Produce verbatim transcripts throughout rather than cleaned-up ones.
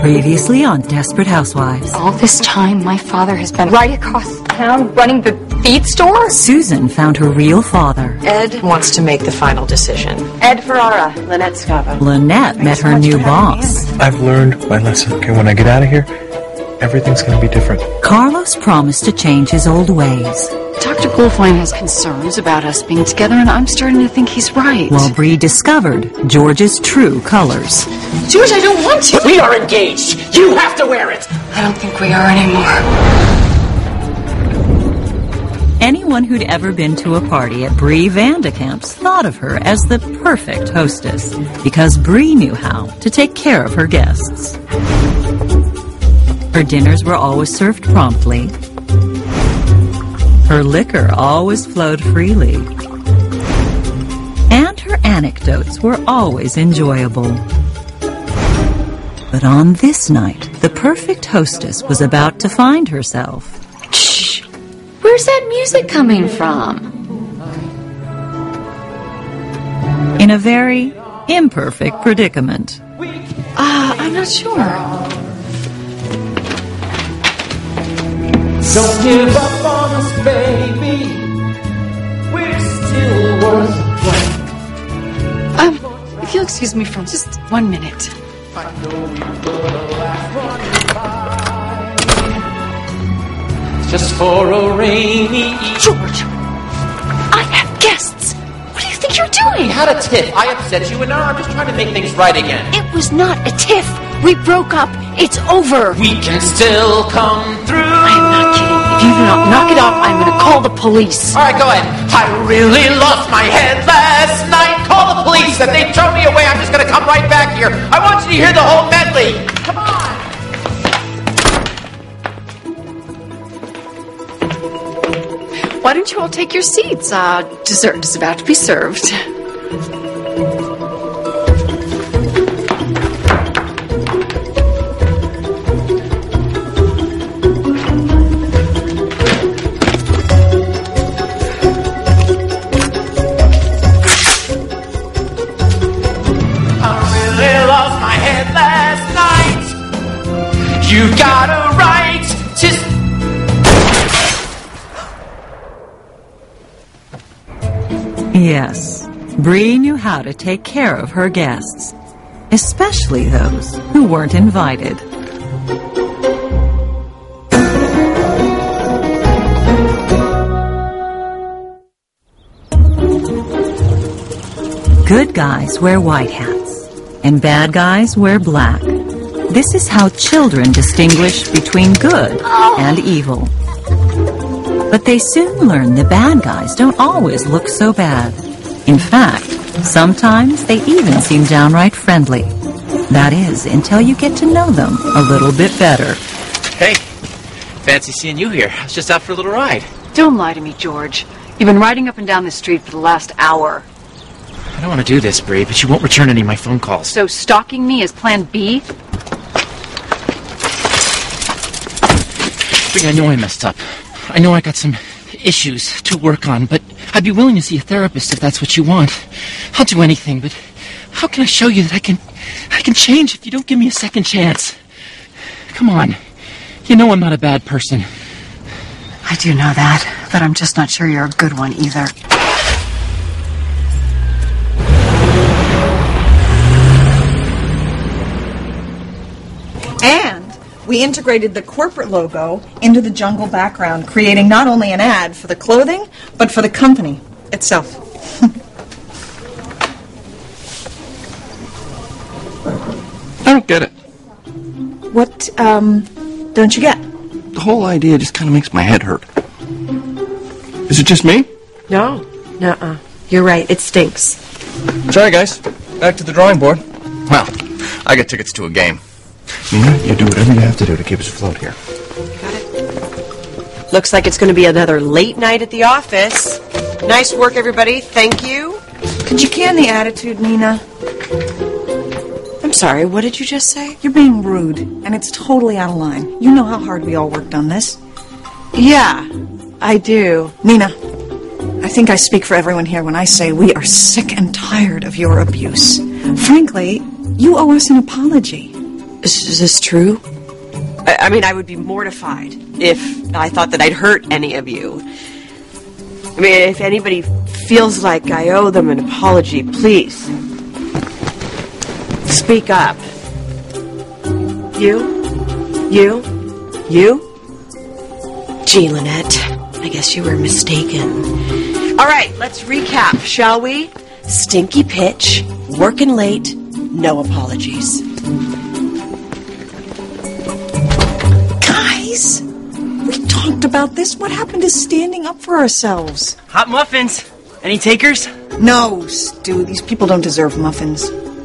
Previously on Desperate Housewives. All this time, my father has been right across town running the feed store. Susan found her real father. Ed wants to make the final decision. Ed Ferrara, Lynette Scavo. Lynette met her new boss. I've learned my lesson. Okay, when I get out of here, everything's going to be different. Carlos promised to change his old ways. Doctor Goldfine has concerns about us being together, and I'm starting to think he's right. While Bree discovered George's true colors. George, I don't want to. We are engaged. You have to wear it. I don't think we are anymore. Anyone who'd ever been to a party at Bree Vandekamp's thought of her as the perfect hostess, because Bree knew how to take care of her guests. Her dinners were always served promptly. Her liquor always flowed freely. And her anecdotes were always enjoyable. But on this night, the perfect hostess was about to find herself. Shh! Where's that music coming from? In a very imperfect predicament. Ah, uh, I'm not sure. Don't give up on us, baby. We're still worth a Um, if you'll excuse me for just one minute. I know we were the last one by. Just for a rainy evening. George, I have guests. What do you think you're doing? We had a tiff. I upset you, and now I'm just trying to make things right again. It was not a tiff. We broke up. It's over. We can still come through. I'm not kidding. If you do not knock it off, I'm going to call the police. All right, go ahead. I really lost my head last night. Call the police. If they throw me away, I'm just going to come right back here. I want you to hear the whole medley. Come on. Why don't you all take your seats? Uh, dessert is about to be served. You got a right to... Yes, Bree knew how to take care of her guests, especially those who weren't invited. Good guys wear white hats, and bad guys wear black. This is how children distinguish between good and evil. But they soon learn the bad guys don't always look so bad. In fact, sometimes they even seem downright friendly. That is, until you get to know them a little bit better. Hey, fancy seeing you here. I was just out for a little ride. Don't lie to me, George. You've been riding up and down the street for the last hour. I don't want to do this, Bree, but you won't return any of my phone calls. So stalking me is plan B? Bree, I know I messed up. I know I got some issues to work on, but I'd be willing to see a therapist if that's what you want. I'll do anything, but how can I show you that I can I can change if you don't give me a second chance? Come on. You know I'm not a bad person. I do know that, but I'm just not sure you're a good one either. And we integrated the corporate logo into the jungle background, creating not only an ad for the clothing, but for the company itself. I don't get it. What, um, don't you get? The whole idea just kind of makes my head hurt. Is it just me? No. Nuh-uh. You're right. It stinks. Sorry, guys. Back to the drawing board. Well, I get tickets to a game. Nina, you do whatever you have to do to keep us afloat here. Got it. Looks like it's going to be another late night at the office. Nice work, everybody. Thank you. Could you can the attitude, Nina? I'm sorry. What did you just say? You're being rude, and it's totally out of line. You know how hard we all worked on this. Yeah, I do. Nina, I think I speak for everyone here when I say we are sick and tired of your abuse. Frankly, you owe us an apology. Is, is this true? I, I mean, I would be mortified if I thought that I'd hurt any of you. I mean, if anybody feels like I owe them an apology, please speak up. You? You? You? Gee, Lynette, I guess you were mistaken. All right, let's recap, shall we? Stinky pitch, working late, no apologies. Guys, we talked about this. What happened to standing up for ourselves? Hot muffins. Any takers? No, Stu, these people don't deserve muffins.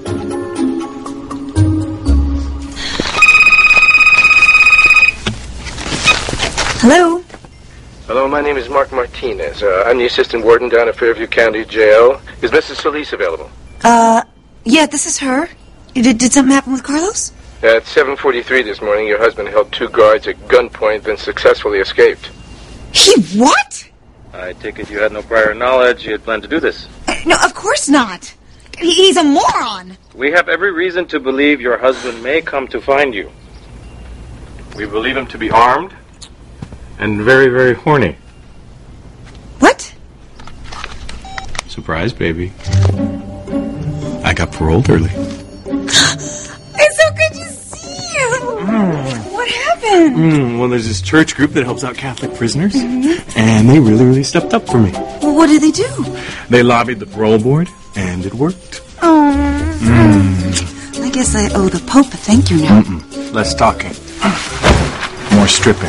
Hello? Hello, my name is Mark Martinez. Uh, I'm the assistant warden down at Fairview County Jail. Is Missus Solis available? Uh, yeah, this is her. Did, did something happen with Carlos? At seven forty-three this morning, your husband held two guards at gunpoint, then successfully escaped. He what? I take it you had no prior knowledge you had planned to do this. Uh, no, of course not. He, he's a moron. We have every reason to believe your husband may come to find you. We believe him to be armed and very, very horny. What? Surprise, baby. I got paroled early. It's so good to see you. Mm. What happened? Mm, well, there's this church group that helps out Catholic prisoners, mm-hmm. and they really, really stepped up for me. Well, what did they do? They lobbied the parole board, and it worked. Oh. Mm. I guess I owe the Pope a thank you now. Mm-mm. Less talking. More stripping.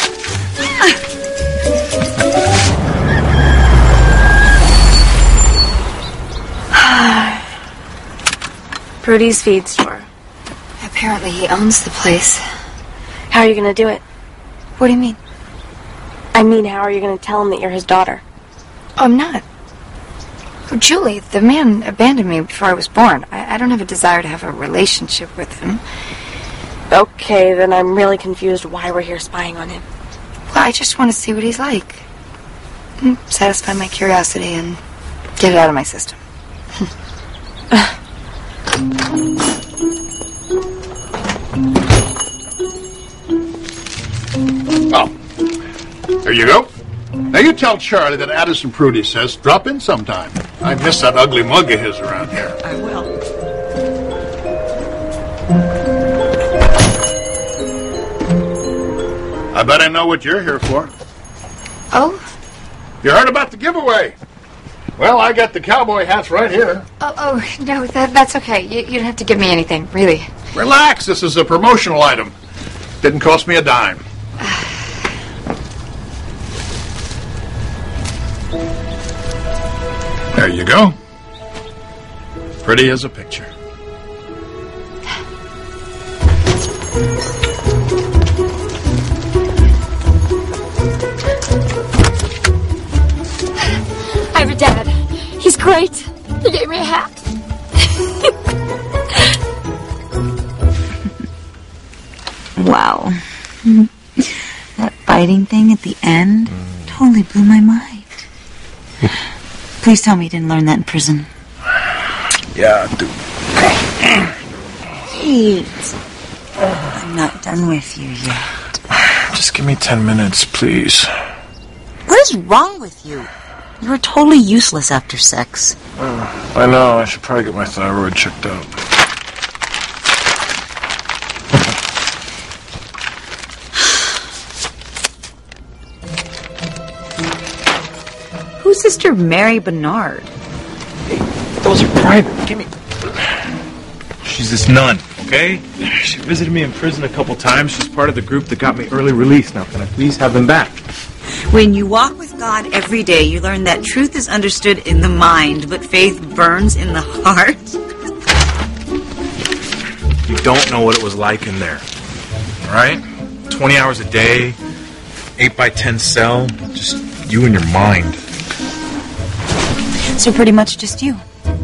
Prudy's feed store. Apparently he owns the place. How are you going to do it? What do you mean? I mean, how are you going to tell him that you're his daughter? Oh, I'm not. Oh, Julie, the man abandoned me before I was born. I, I don't have a desire to have a relationship with him. Okay, then I'm really confused why we're here spying on him. Well, I just want to see what he's like. Satisfy my curiosity and get it out of my system. Oh, there you go. Now you tell Charlie that Addison Prudy says drop in sometime. I miss that ugly mug of his around here. I will. I bet I know what you're here for. Oh? You heard about the giveaway? Well, I got the cowboy hats right here. Oh, oh no, that, that's okay. You, you don't have to give me anything, really. Relax, this is a promotional item. Didn't cost me a dime. There you go. Pretty as a picture. I have a dad. He's great. He gave me a hat. Wow. That fighting thing at the end totally blew my mind. Please tell me you didn't learn that in prison. Yeah, dude. Wait. I'm not done with you yet. Just give me ten minutes, please. What is wrong with you? You were totally useless after sex. Uh, I know. I should probably get my thyroid checked out. Who's Sister Mary Bernard? Hey, those are private. Give me. She's this nun, okay? She visited me in prison a couple times. She's part of the group that got me early release. Now, can I please have them back? When you walk with God every day, you learn that truth is understood in the mind, but faith burns in the heart. You don't know what it was like in there. All right? twenty hours a day, eight by ten cell, just you and your mind. So pretty much just you.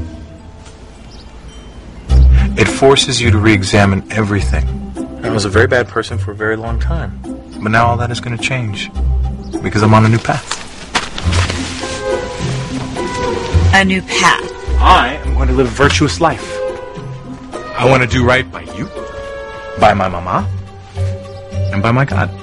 It forces you to re-examine everything. I was a very bad person for a very long time. But now all that is going to change. Because I'm on a new path. A new path? I am going to live a virtuous life. I want to do right by you. By my mama. And by my God.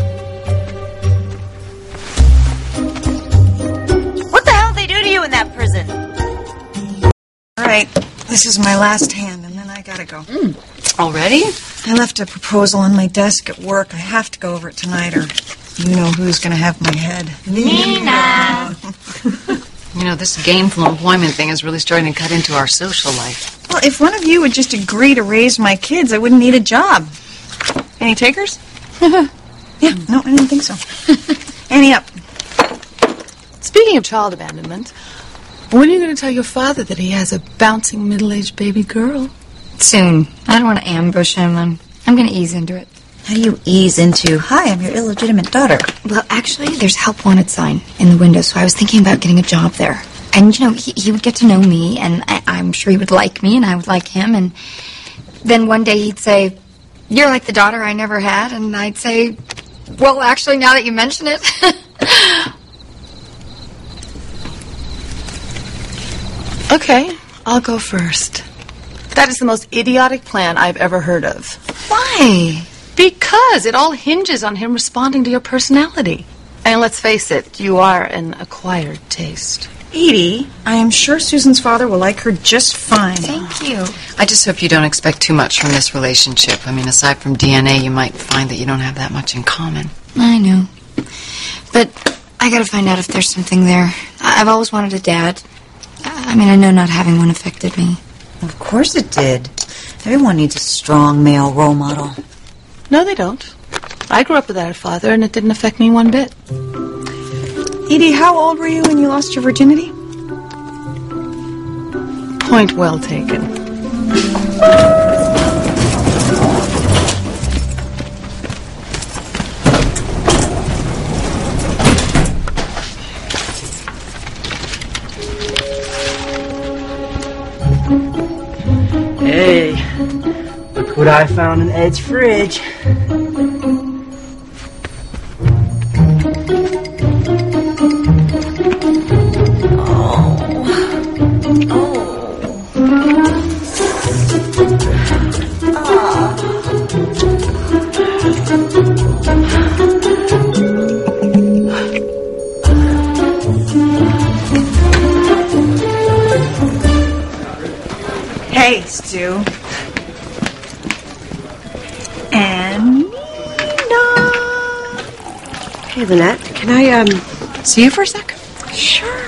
What the hell did they do to you in that prison? All right, this is my last hand, and then I gotta go. Mm. Already? I left a proposal on my desk at work. I have to go over it tonight, or you know who's gonna have my head. Nina! You know, this gainful employment thing is really starting to cut into our social life. Well, if one of you would just agree to raise my kids, I wouldn't need a job. Any takers? Yeah, no, I didn't think so. Annie up. Speaking of child abandonment, when are you going to tell your father that he has a bouncing middle-aged baby girl? Soon. I don't want to ambush him. I'm, I'm going to ease into it. How do you ease into, hi, I'm your illegitimate daughter? Well, actually, there's help wanted sign in the window, so I was thinking about getting a job there. And, you know, he, he would get to know me, and I, I'm sure he would like me, and I would like him, and then one day he'd say, you're like the daughter I never had, and I'd say, well, actually, now that you mention it. Okay, I'll go first. That is the most idiotic plan I've ever heard of. Why? Because it all hinges on him responding to your personality. And let's face it, you are an acquired taste. Edie, I am sure Susan's father will like her just fine. Thank you. I just hope you don't expect too much from this relationship. I mean, aside from D N A, you might find that you don't have that much in common. I know. But I gotta find out if there's something there. I've always wanted a dad. I mean, I know not having one affected me. Of course it did. Everyone needs a strong male role model. No, they don't. I grew up without a father, and it didn't affect me one bit. Edie, how old were you when you lost your virginity? Point well taken. Hey, look what I found in Ed's fridge. Hey, Stu. And Nina. Hey, Lynette, can I, um, see you for a sec? Sure.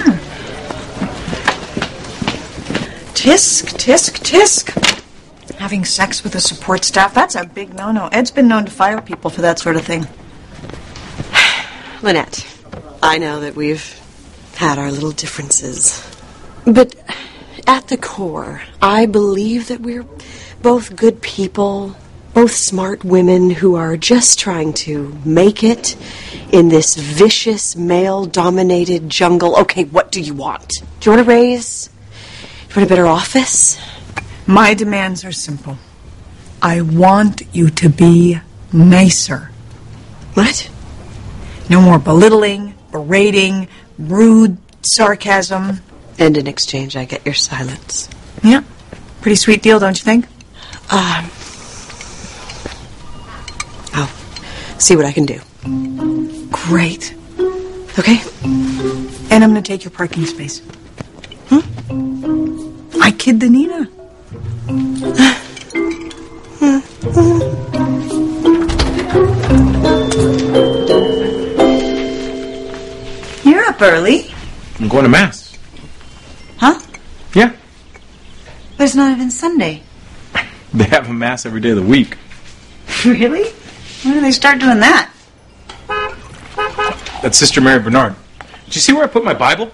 Tisk, tisk, tisk. Having sex with a support staff, that's a big no-no. Ed's been known to fire people for that sort of thing. Lynette, I know that we've had our little differences, but at the core, I believe that we're both good people, both smart women who are just trying to make it in this vicious, male-dominated jungle. Okay, what do you want? Do you want a raise? Do you want a better office? My demands are simple. I want you to be nicer. What? No more belittling, berating, rude sarcasm. And in exchange, I get your silence. Yeah. Pretty sweet deal, don't you think? Um, I'll see what I can do. Great. Okay? And I'm going to take your parking space. Hmm? I kid the Nina. You're up early. I'm going to Mass. Huh? Yeah. But it's not even Sunday. They have a Mass every day of the week. Really? When do they start doing that? That's Sister Mary Bernard. Did you see where I put my Bible?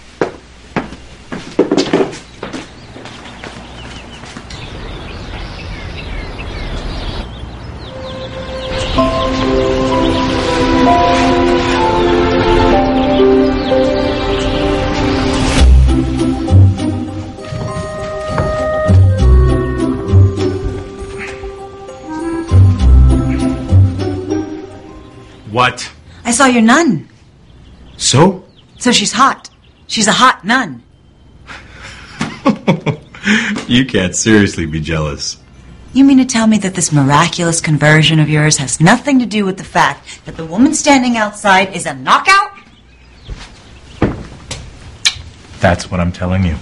What? I saw your nun. So? So she's hot. She's a hot nun. You can't seriously be jealous. You mean to tell me that this miraculous conversion of yours has nothing to do with the fact that the woman standing outside is a knockout? That's what I'm telling you.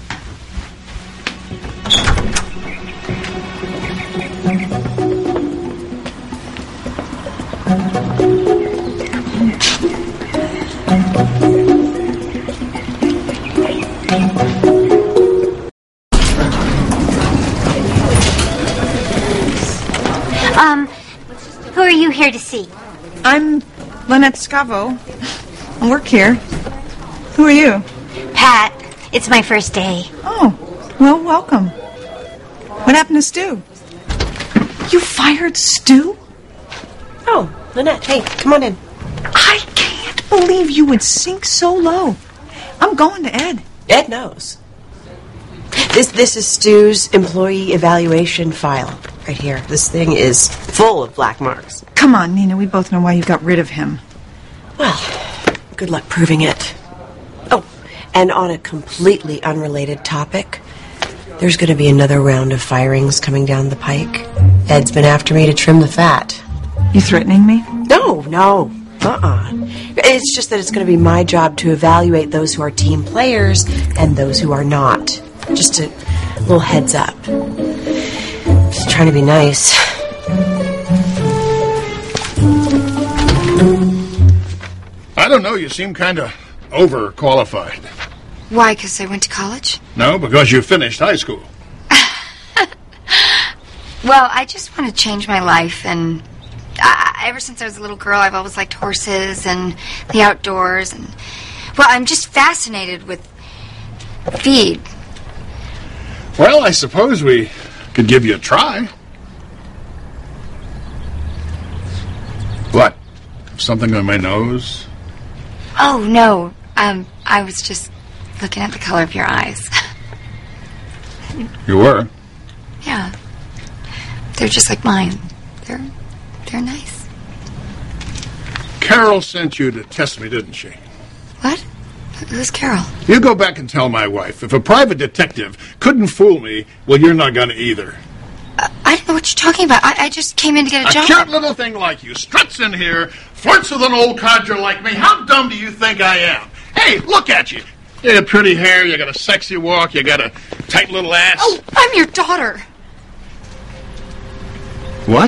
Um, who are you here to see? I'm Lynette Scavo. I work here. Who are you? Pat. It's my first day. Oh, well, welcome. What happened to Stu? You fired Stu? Oh, Lynette, hey, come on in. I can't believe you would sink so low. I'm going to Ed. Ed knows. This this is Stu's employee evaluation file right here. This thing is full of black marks. Come on, Nina, we both know why you got rid of him. Well, good luck proving it. Oh, and on a completely unrelated topic, there's going to be another round of firings coming down the pike. Ed's been after me to trim the fat. You threatening me? No, no. Uh-uh. It's just that it's going to be my job to evaluate those who are team players and those who are not. Just a little heads up. Just trying to be nice. I don't know, you seem kind of overqualified. Why, because I went to college? No, because you finished high school. Well, I just want to change my life, and I, ever since I was a little girl, I've always liked horses and the outdoors, and, well, I'm just fascinated with feed. Well, I suppose we could give you a try. What? Something on my nose? Oh, no. Um, I was just looking at the color of your eyes. You were? Yeah. They're just like mine. They're, they're nice. Carol sent you to test me, didn't she? What? Who's Carol? You go back and tell my wife, if a private detective couldn't fool me, well, you're not going to either. Uh, I don't know what you're talking about. I, I just came in to get a, a job. A cute little thing like you struts in here, flirts with an old codger like me. How dumb do you think I am? Hey, look at you. You got pretty hair, you got a sexy walk, you got a tight little ass. Oh, I'm your daughter. What?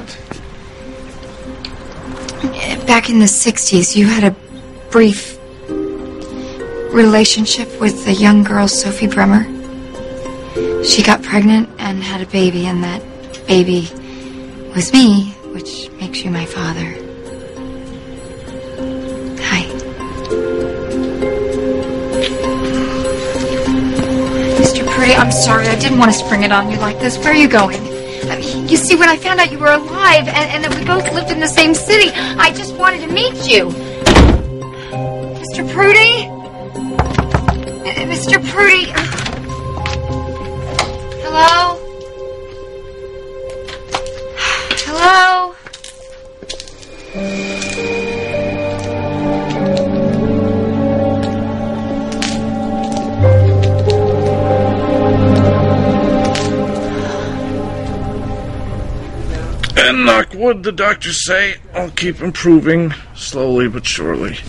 Back in the sixties, you had a brief relationship with a young girl, Sophie Bremer. She got pregnant and had a baby, and that baby was me, which makes you my father. Hi. Mister Purdy, I'm sorry. I didn't want to spring it on you like this. Where are you going? I mean, you see, when I found out you were alive and, and that we both lived in the same city, I just wanted to meet you. Mister Prudy? Mister Prudy? Hello? Hello? And knock wood, the doctors say. I'll keep improving, slowly but surely.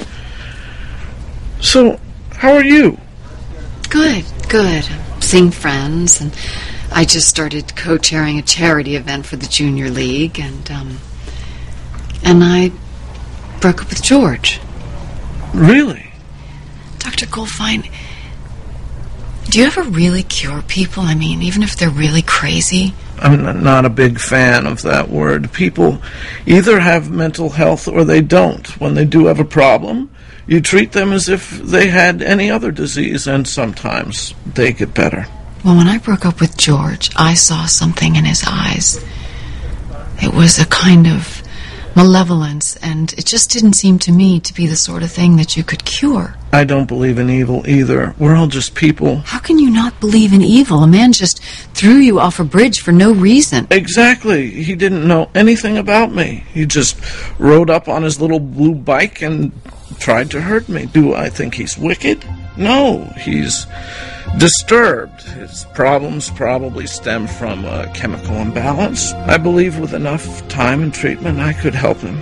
So, how are you? Good, good. Seeing friends, and I just started co-chairing a charity event for the Junior League, and, um, and I broke up with George. Really? Doctor Goldfine, do you ever really cure people? I mean, even if they're really crazy? I'm not a big fan of that word. People either have mental health or they don't. When they do have a problem, you treat them as if they had any other disease, and sometimes they get better. Well, when I broke up with George, I saw something in his eyes. It was a kind of malevolence, and it just didn't seem to me to be the sort of thing that you could cure. I don't believe in evil either. We're all just people. How can you not believe in evil? A man just threw you off a bridge for no reason. Exactly. He didn't know anything about me. He just rode up on his little blue bike and tried to hurt me. Do I think he's wicked? No, he's disturbed. His problems probably stem from a chemical imbalance. I believe with enough time and treatment, I could help him.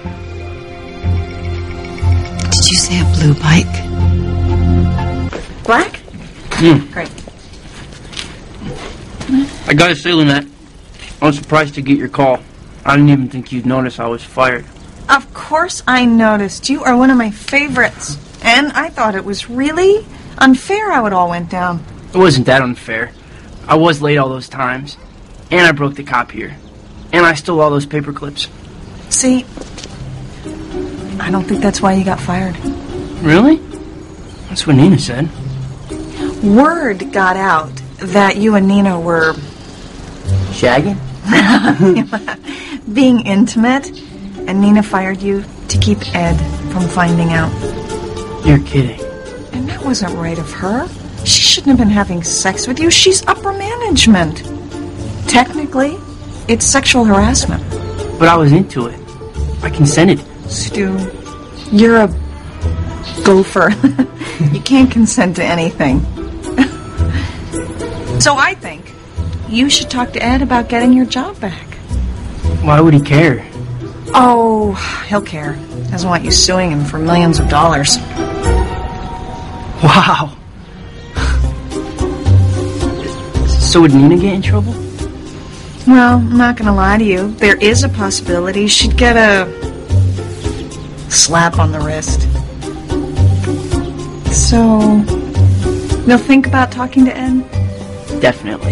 Did you say a blue bike? Black? Mm. Great. I gotta say, Lynette, I was surprised to get your call. I didn't even think you'd notice I was fired. Of course I noticed. You are one of my favorites. And I thought it was really unfair how it all went down. It wasn't that unfair. I was late all those times. And I broke the copier. And I stole all those paper clips. See, I don't think that's why you got fired. Really? That's what Nina said. Word got out that you and Nina were... Shagging? being intimate, and Nina fired you to keep Ed from finding out. You're kidding. And that wasn't right of her. She shouldn't have been having sex with you. She's upper management. Technically, it's sexual harassment. But I was into it. I consented. Stu, you're a gopher. You can't consent to anything. So I think you should talk to Ed about getting your job back. Why would he care? Oh, he'll care. Doesn't want you suing him for millions of dollars. Wow. So would Nina get in trouble? Well, I'm not going to lie to you. There is a possibility she'd get a slap on the wrist. So, you'll think about talking to Ed? Definitely.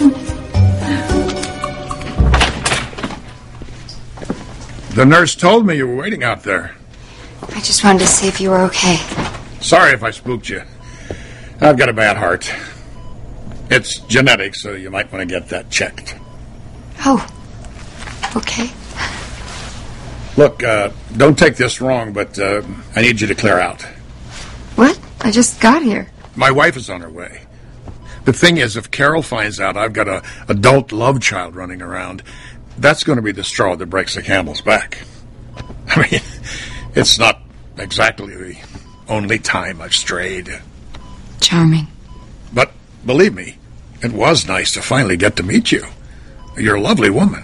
The nurse told me you were waiting out there. I just wanted to see if you were okay. Sorry if I spooked you. I've got a bad heart. It's genetic, so you might want to get that checked. Oh, okay. Look, uh, don't take this wrong, but uh, I need you to clear out. What? I just got here. My wife is on her way. The thing is, if Carol finds out I've got a adult love child running around, that's going to be the straw that breaks the camel's back. I mean, it's not exactly the only time I've strayed. Charming. But believe me, it was nice to finally get to meet you. You're a lovely woman.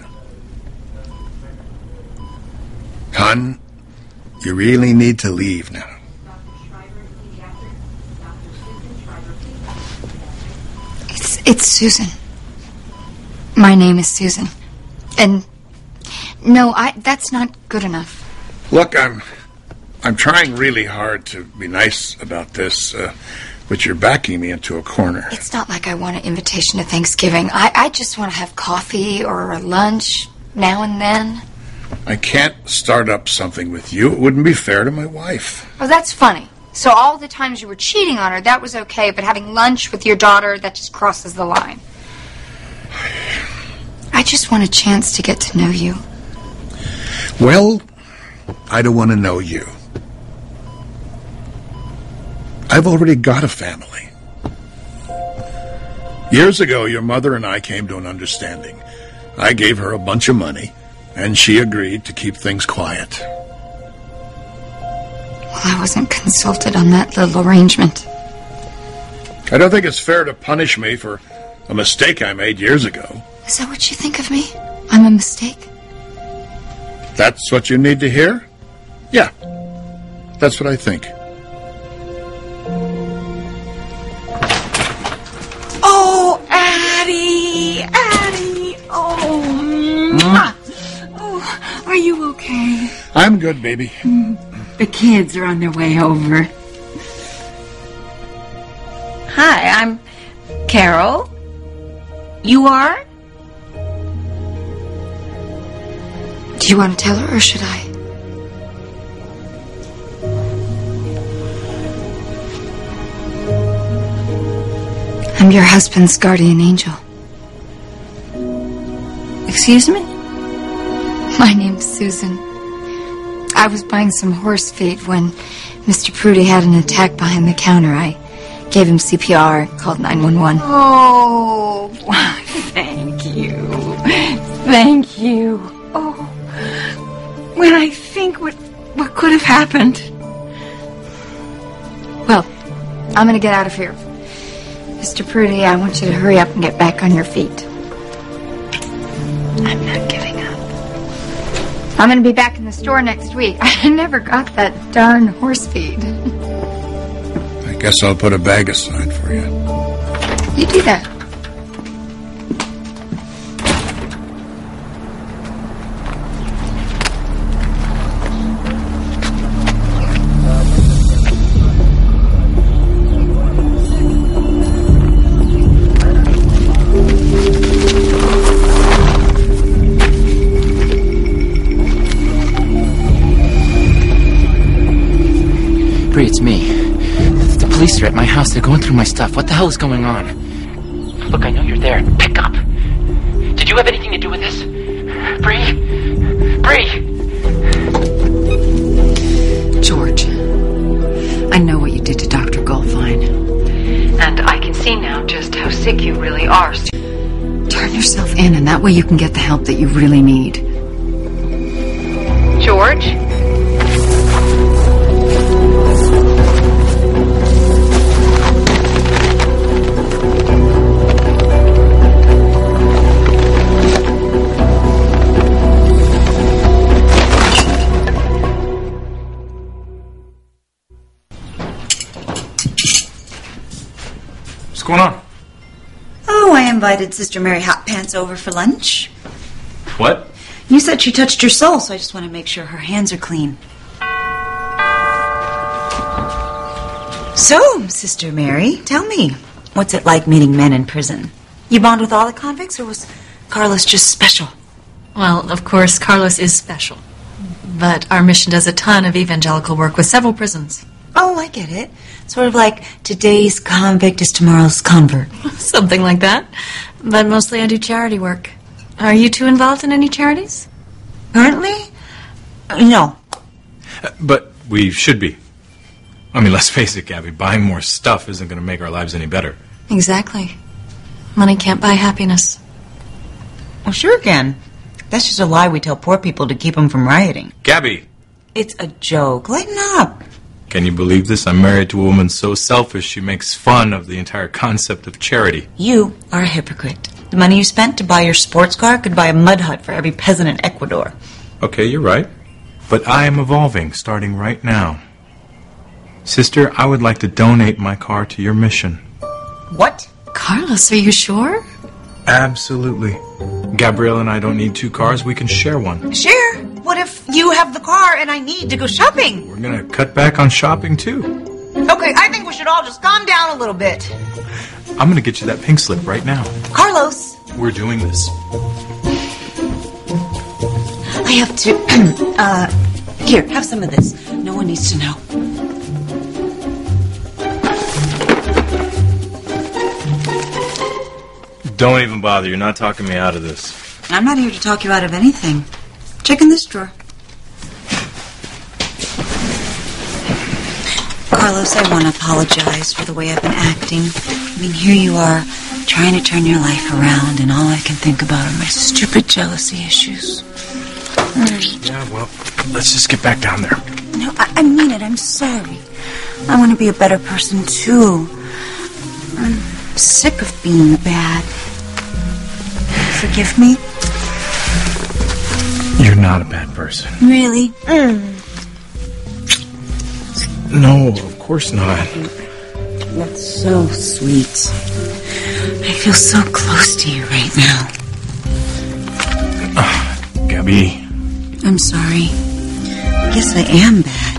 Hon, you really need to leave now. It's, it's Susan. My name is Susan. And no, I that's not good enough. Look, I'm I'm trying really hard to be nice about this, uh, but you're backing me into a corner. It's not like I want an invitation to Thanksgiving. I, I just want to have coffee or a lunch now and then. I can't start up something with you. It wouldn't be fair to my wife. Oh, that's funny. So all the times you were cheating on her, that was okay, but having lunch with your daughter, that just crosses the line. I just want a chance to get to know you. Well, I don't want to know you. I've already got a family. Years ago, your mother and I came to an understanding. I gave her a bunch of money, and she agreed to keep things quiet. Well, I wasn't consulted on that little arrangement. I don't think it's fair to punish me for a mistake I made years ago. Is that what you think of me? I'm a mistake? That's what you need to hear? Yeah, that's what I think. Oh, Addie! Addie! Oh, mwah. Oh, are you okay? I'm good, baby. The kids are on their way over. Hi, I'm Carol. You are? Do you want to tell her, or should I? I'm your husband's guardian angel. Excuse me? My name's Susan. I was buying some horse feed when Mister Prudy had an attack behind the counter. I gave him C P R, called nine one one. Oh, thank you. Thank you. Oh, when I think what what could have happened. Well, I'm going to get out of here. Mister Prudy, I want you to hurry up and get back on your feet. I'm not giving up. I'm going to be back in the store next week. I never got that darn horse feed. I guess I'll put a bag aside for you. You do that. Bree, it's me. The police are at my house. They're going through my stuff. What the hell is going on? Look, I know you're there. Pick up. Did you have anything to do with this? Bree? Bree! George, I know what you did to Doctor Goldfine. And I can see now just how sick you really are. Turn yourself in, and that way you can get the help that you really need. George? What's going on? Oh, I invited Sister Mary Hot Pants over for lunch. What? You said she touched your soul, so I just want to make sure her hands are clean. So, Sister Mary, tell me, what's it like meeting men in prison? You bond with all the convicts, or was Carlos just special? Well, of course, Carlos is special. But our mission does a ton of evangelical work with several prisons. Oh, I get it. Sort of like today's convict is tomorrow's convert. Something like that. But mostly I do charity work. Are you two involved in any charities? Currently? No. Uh, but we should be. I mean, let's face it, Gabby. Buying more stuff isn't going to make our lives any better. Exactly. Money can't buy happiness. Well, sure can. That's just a lie we tell poor people to keep them from rioting. Gabby! It's a joke. Lighten up. Can you believe this? I'm married to a woman so selfish she makes fun of the entire concept of charity. You are a hypocrite. The money you spent to buy your sports car could buy a mud hut for every peasant in Ecuador. Okay, you're right. But I am evolving, starting right now. Sister, I would like to donate my car to your mission. What? Carlos, are you sure? Absolutely. Gabrielle and I don't need two cars. We can share one. Share? What if you have the car and I need to go shopping? We're going to cut back on shopping, too. Okay, I think we should all just calm down a little bit. I'm going to get you that pink slip right now. Carlos! We're doing this. I have to... uh, here, have some of this. No one needs to know. Don't even bother. You're not talking me out of this. I'm not here to talk you out of anything. Check in this drawer. Carlos, I want to apologize for the way I've been acting. I mean, here you are, trying to turn your life around, and all I can think about are my stupid jealousy issues. Mm. Yeah, well, let's just get back down there. No, I, I mean it. I'm sorry. I want to be a better person, too. I'm sick of being bad. Forgive me? You're not a bad person. Really? Mm. No, of course not. That's so sweet. I feel so close to you right now. Uh, Gabby. I'm sorry. I guess I am bad.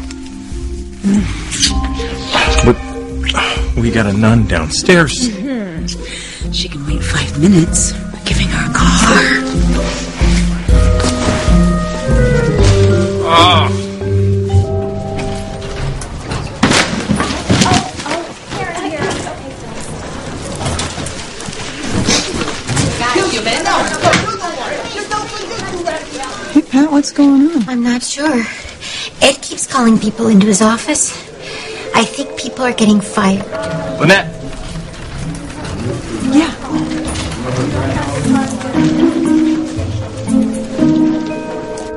But uh, we got a nun downstairs. Mm-hmm. She can wait five minutes. We're giving her a car. Oh. Hey, Pat, what's going on? I'm not sure. Ed keeps calling people into his office. I think people are getting fired. Lynette. Yeah.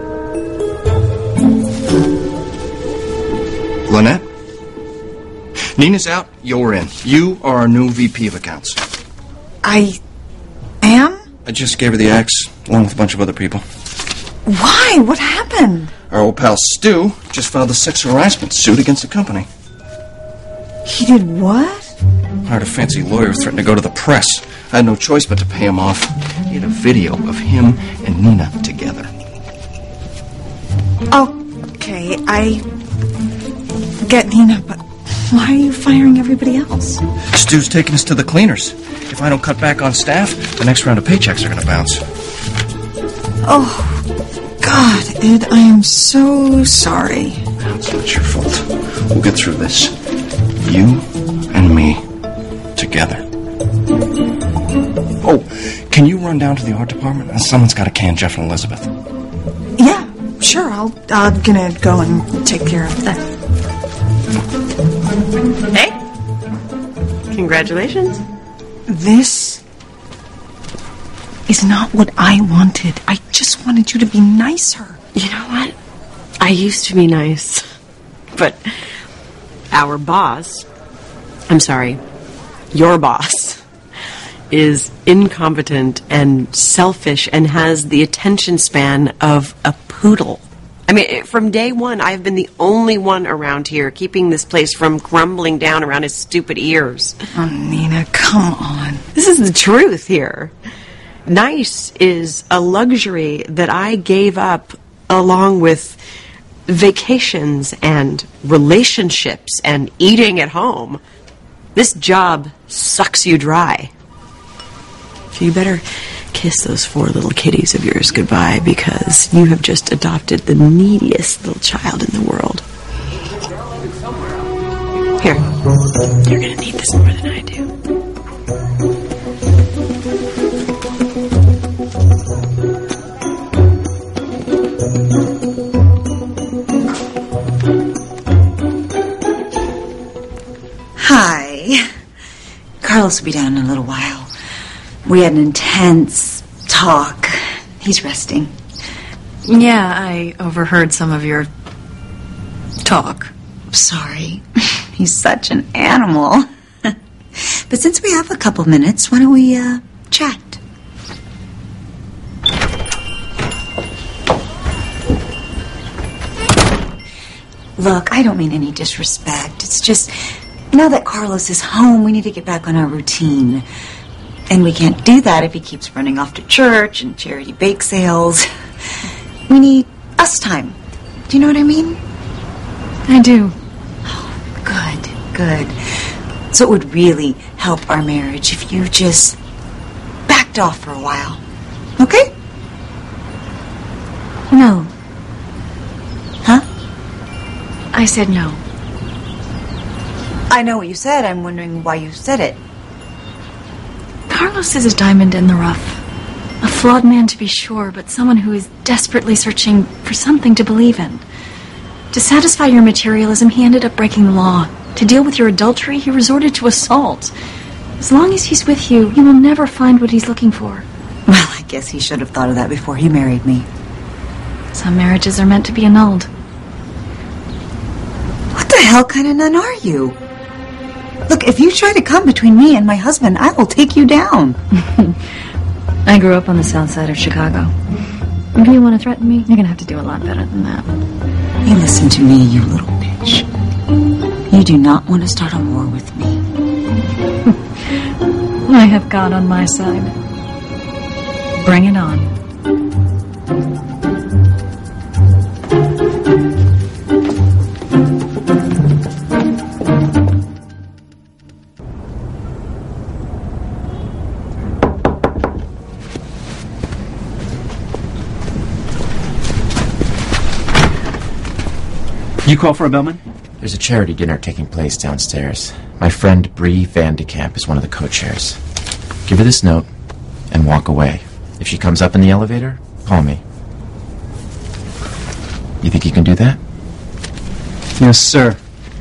Lynette? Nina's out, you're in. You are our new V P of accounts. I am? I just gave her the axe, along with a bunch of other people. Why? What happened? Our old pal Stu just filed a sex harassment suit against the company. He did what? Hired a fancy lawyer, threatened to go to the press. I had no choice but to pay him off. He had a video of him and Nina together. Okay, I get Nina, but why are you firing everybody else? Stu's taking us to the cleaners. If I don't cut back on staff, the next round of paychecks are going to bounce. Oh, God, Ed, I am so sorry. It's not your fault. We'll get through this. You and me together. Oh, can you run down to the art department? Someone's got to can Jeff and Elizabeth. Yeah, sure. I'll, I'm gonna go and take care of that. Hey, congratulations. This is not what I wanted. I just wanted you to be nicer. You know what? I used to be nice. But our boss, I'm sorry, your boss, is incompetent and selfish and has the attention span of a poodle. I mean, from day one, I've been the only one around here keeping this place from crumbling down around his stupid ears. Oh, Nina, come on. This is the truth here. Nice is a luxury that I gave up along with vacations and relationships and eating at home. This job sucks you dry. So you better kiss those four little kitties of yours goodbye, because you have just adopted the neediest little child in the world. Here, you're going to need this more than I do. Hi. Carlos will be down in a little while. We had an intense talk. He's resting. Yeah, I overheard some of your talk. Sorry. He's such an animal. But since we have a couple minutes, why don't we, uh, chat? Look, I don't mean any disrespect. It's just, now that Carlos is home, we need to get back on our routine. And we can't do that if he keeps running off to church and charity bake sales. We need us time. Do you know what I mean? I do. Oh, good, good. So it would really help our marriage if you just backed off for a while. Okay? No. Huh? I said no. I know what you said. I'm wondering why you said it. Carlos is a diamond in the rough. A flawed man, to be sure, but someone who is desperately searching for something to believe in. To satisfy your materialism, he ended up breaking the law. To deal with your adultery, he resorted to assault. As long as he's with you, he will never find what he's looking for. Well, I guess he should have thought of that before he married me. Some marriages are meant to be annulled. What the hell kind of nun are you? Look, if you try to come between me and my husband, I will take you down. I grew up on the south side of Chicago. If you want to threaten me, you're going to have to do a lot better than that. You listen to me, you little bitch. You do not want to start a war with me. I have God on my side. Bring it on. You call for a bellman? There's a charity dinner taking place downstairs. My friend Bree Van de Kamp is one of the co-chairs. Give her this note and walk away. If she comes up in the elevator, call me. You think you can do that? Yes, sir.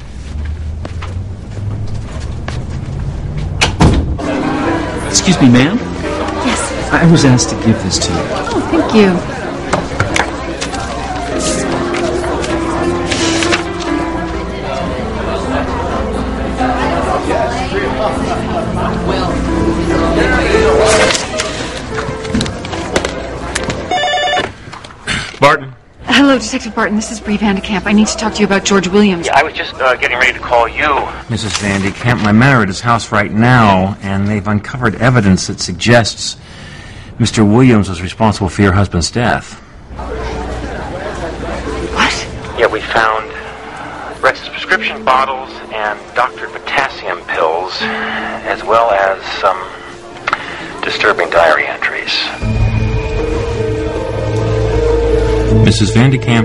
Excuse me, ma'am? Yes. I was asked to give this to you. Oh, thank you. Detective Barton, this is Bree Vandekamp. I need to talk to you about George Williams. Yeah, I was just uh, getting ready to call you. Missus Vandekamp, my men are at his house right now, and they've uncovered evidence that suggests Mister Williams was responsible for your husband's death. Yeah, we found Rex's prescription bottles and doctored potassium pills, as well as some disturbing diary entries. Missus Vandekamp.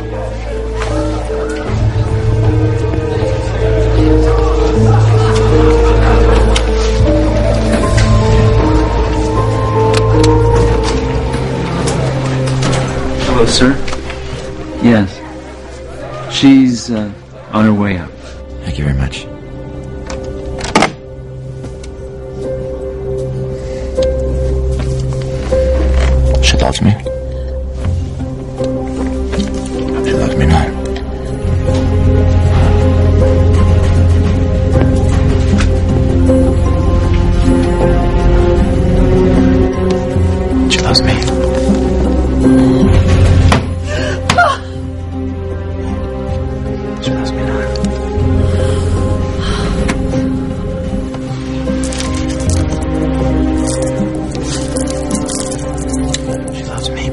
Hello, sir. Yes. She's uh, on her way up. Thank you very much. She loves me. She loves me not. She loves me. She loves me not. She loves me.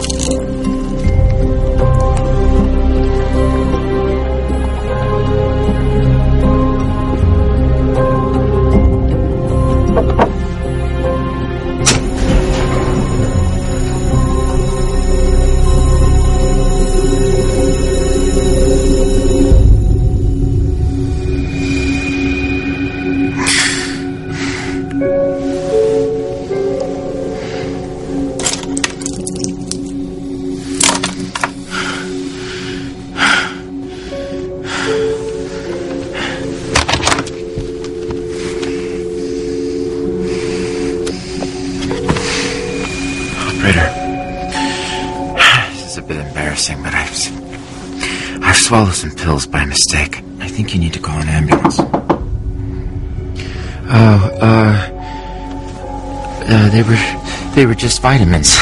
But I've, I've swallowed some pills by mistake. I think you need to call an ambulance. Oh, uh, uh, they were, they were just vitamins.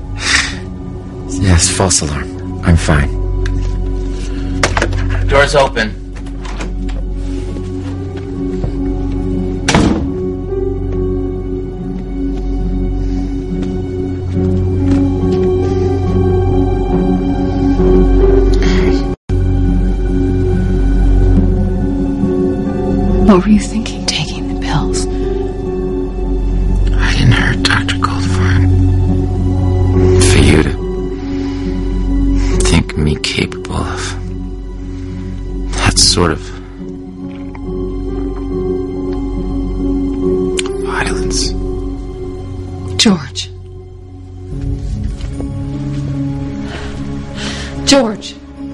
Yes, false alarm. I'm fine. Door's open. What were you thinking, taking the pills? I didn't hurt Doctor Goldfarb. For you to think me capable of that sort of violence. George. George.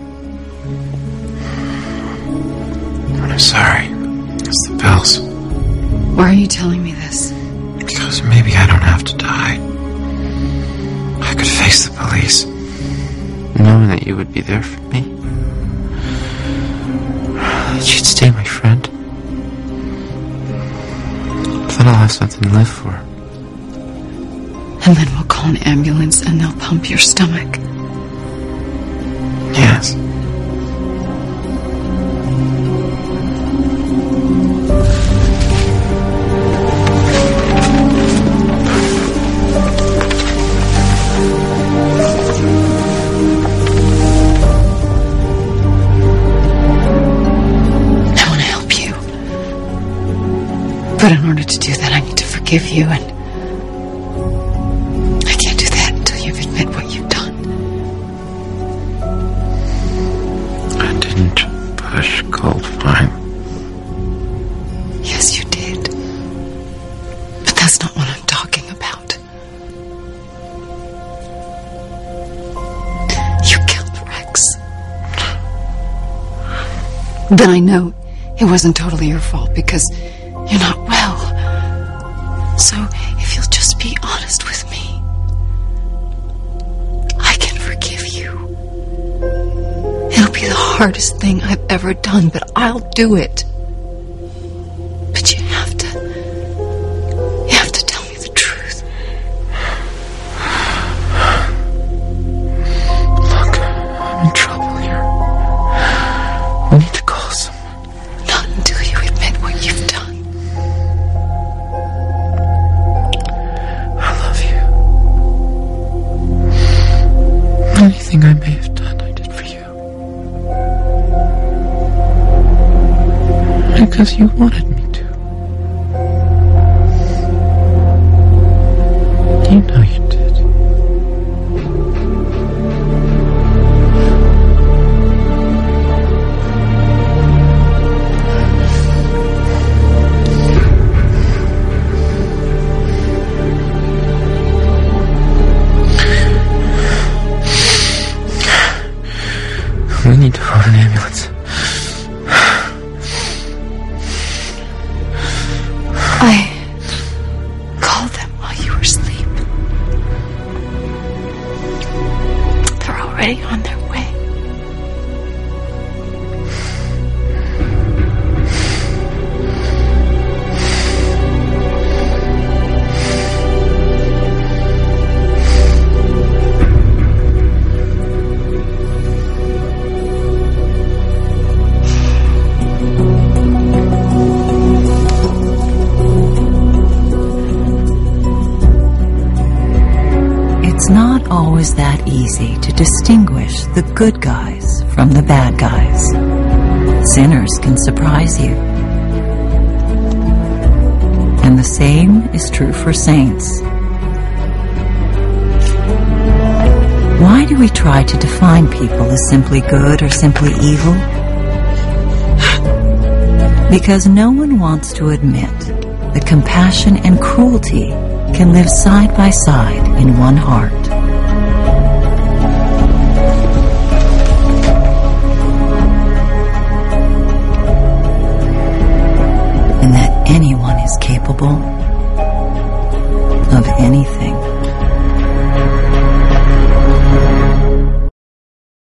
I'm sorry. It's the pills. Why are you telling me this? Because maybe I don't have to die. I could face the police, knowing that you would be there for me. That you'd stay my friend. Then I'll have something to live for. And then we'll call an ambulance and they'll pump your stomach. Yes. But in order to do that, I need to forgive you, and I can't do that until you admit what you've done. I didn't push Goldfarb. Yes, you did. But that's not what I'm talking about. You killed Rex. Then I know it wasn't totally your fault because you're not well. So, if you'll just be honest with me, I can forgive you. It'll be the hardest thing I've ever done, but I'll do it. But you have to... You have to tell me the truth. Look, Because you wanted me to. You know you did. We need to phone an ambulance. I called them while you were asleep. They're already on their way. It's not always that easy to distinguish the good guys from the bad guys. Sinners can surprise you. And the same is true for saints. Why do we try to define people as simply good or simply evil? Because no one wants to admit that compassion and cruelty can live side by side in one heart. And that anyone is capable of anything.